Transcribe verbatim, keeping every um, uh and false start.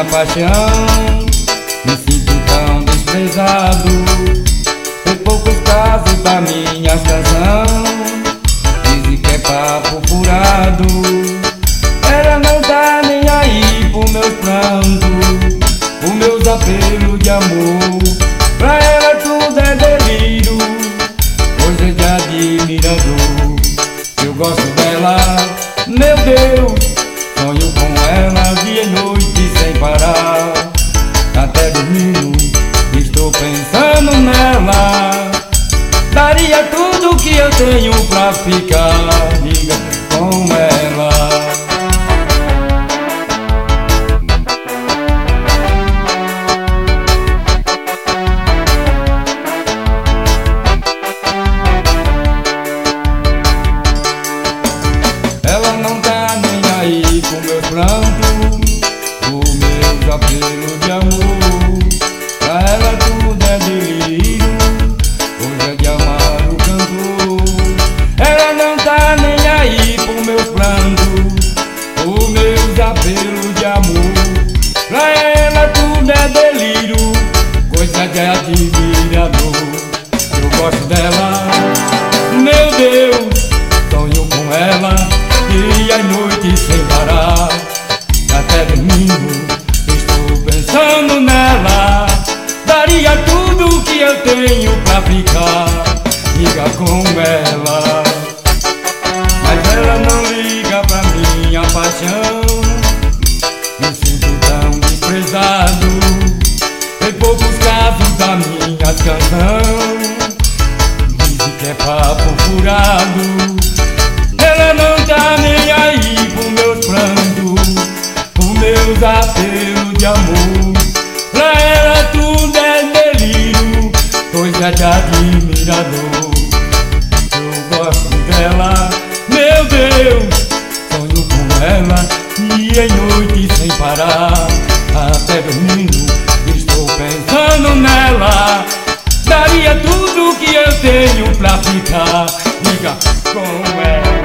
paixão. Me sinto tão desprezado, tem poucos casos da minha canção. Dizem que é papo furado, ela não tá nem aí pro meu pranto, os meus apelos de amor. Pra ela tudo é delírio, coisa de admirador. Eu gosto dela, meu Deus, sonho com ela dia e noite sem parar. Até dormindo estou pensando nela, daria tudo que eu tenho pra ficar amiga com ela. Ela não tá nem aí com meu pranto, os meus apelos de amor. Pra ela tudo é delírio, coisa de amar o cantor. Ela não tá nem aí com meus prantos, os meus apelos de amor. Pra ela tudo é delírio, coisa de admirador. Eu gosto dela, meu Deus, sonho com ela dia e noite sem parar. Até domingo estou pensando nela, daria tudo que eu tenho pra ficar amiga com ela. Mas ela não liga pra minha paixão, me sinto tão desprezado, tem poucos casos da minha canção. Dizem que é papo furado, ela não tá nem aí pro meus prantos, os meus apelos de amor. Pra ela tudo é delírio, coisa de admirador. Eu gosto dela, meu Deus, sonho com ela dia e noite sem parar. Até domingo estou pensando nela, daria tudo que eu tenho pra ficar amiga com ela.